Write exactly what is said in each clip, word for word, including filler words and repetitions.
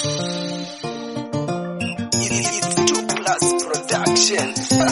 It's two plus production.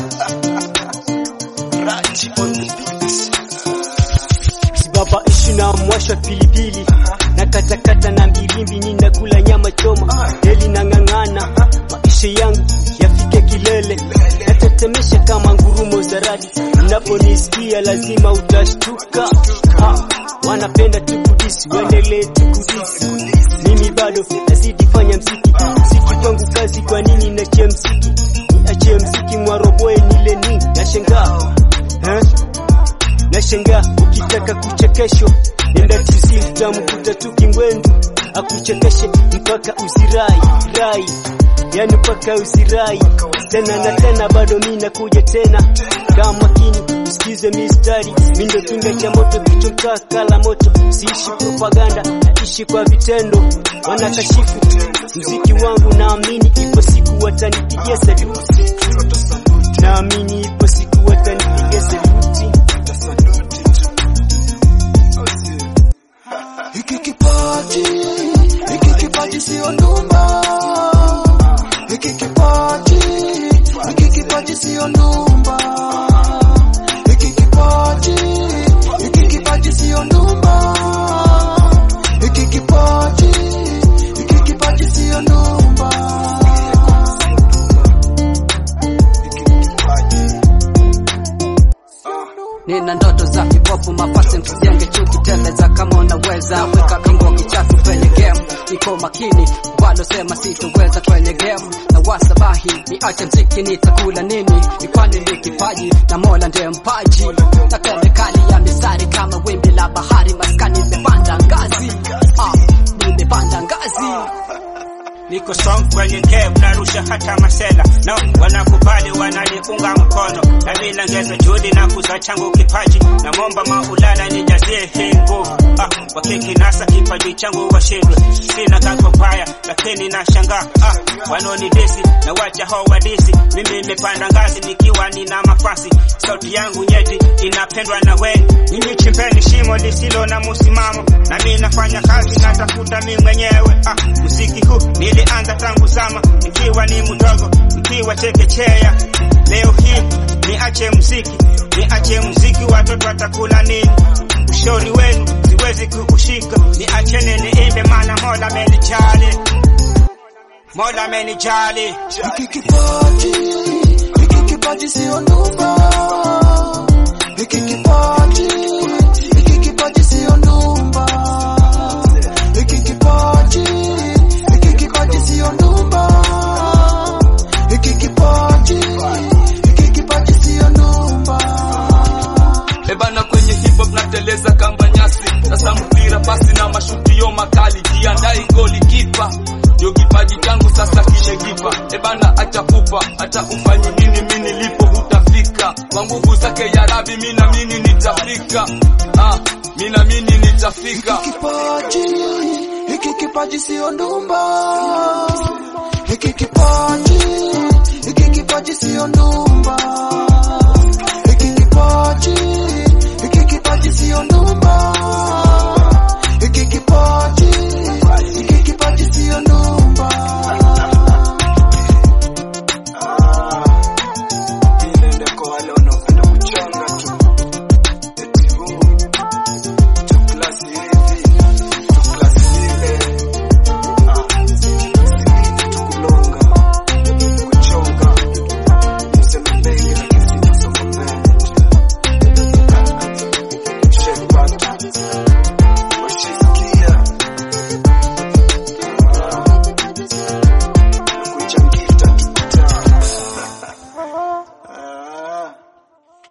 Raj on the beat. Sibaba ishi na mwasha pilipili na katakata na mbilimbi, ninakula nyama choma deli na ngangana. Maisha yangu yafike kilele, natetemesha kama ngurumo za radi. Unaponisikia lazima utashtuka. Ha, wanapenda tukudisi, waendelee tukudisi. Mimi bado nazidi fanya mziki, mziki kwangu kazi. Kwa nini niache mziki? Niache mziki mwaroboe nile nini? Nashangaa eh? Nashangaa ukitaka kuchekesho nenda tizi, utamkuta tu kingwendu akuchekeshe mpaka uzirai rai, yani mpaka uzirai tena na tena. Bado mimi nakuja tena kama makini, usikize mistari. Mimi ndo kinga cha moto, kichomka kala moto. Siishi propaganda, naishi kwa vitendo. Wanakashifu muziki wangu, naamini ipo siku watanipigia saluti. Naamini ipo siku watanipigia saluti. Hiki kipaji, hiki kipaji sio ndumba. Hiki kipaji, hiki kipaji sio ndumba. Hiki kipaji, hiki kipaji sio ndumba. Hiki kipaji, hiki kipaji sio ndumba. Nina ndoto za hip hop, mafasi msijenge chuki, teleza kama unaweza. Weka bingo kichatu kwenye game, niko makini walo sema sitoweza kwenye game. Na wasabahi niache mziki, nitakula nini? Ni kwani ni kipaji na Mola ndiye mpaji. Na kemikali ya misari kama wimbi la bahari, maskani nimepanda ngazi. Ah, nimepanda ngazi. Niko strong kwenye game, narusha hata masela. No, wanakubali wananiunga mkono. Na mimi naongeza juhudi na kuza changu kipaji. Na momba maulana nijazie hii nguvu. Ah, wakiki nasa kipaji changu washindwe. Sina kako paya, lakini nashangaa. Ah, wanonidisi na wacha hao wadisi. Mimi nimepanda ngazi nikiwa nina mafasi. Sauti yangu nyeti inapendwa na wengi. Mimi chimpeni shimo lisilo na msimamo. Na mimi nafanya kazi natafuta mimi mwenyewe. Ah, muziki huu nilianza tangu zama nikiwa ni mdogo, nikiwa chekechea. Leo hii niache muziki, niache muziki, watoto watakula nini? Ushauri wenu siwezi kuushika, niacheni niimbe maana Mola amenijali. Mola amenijali. Hiki kipaji, hiki kipaji sio ndumba. Hiki kipaji, hiki kipaji sio ndumba. Hiki kipaji, hiki kipaji sio ndumba. Hiki kipaji, hiki kipaji sio ndumba. Ebana kwenye hip hop nateleza kamba nyasi. Sasa mpira pasi na mashutio makali, jiandai goli kipa. Ndio kipaji changu sasa kimekipa. Ebana acha pupa, hata ufanye nini mimi nilipo hutafika. Kwa nguvu zake ya Rabbi mimi na mimi nitafika. Ah, mimi na mimi nitafika. Hiki kipaji, hiki kipaji sio ndumba. Hiki kipaji, hiki kipaji sio ndumba. Hiki kipaji, hiki kipaji sio ndumba. Hiki kipaji, hiki kipaji sio ndumba. Ile ndiko wale wanaopenda kuchonga tu. Eti huu two plus hivi, two plus ile. Ah, sisi tukulonga, kuchonga, mseme mbele.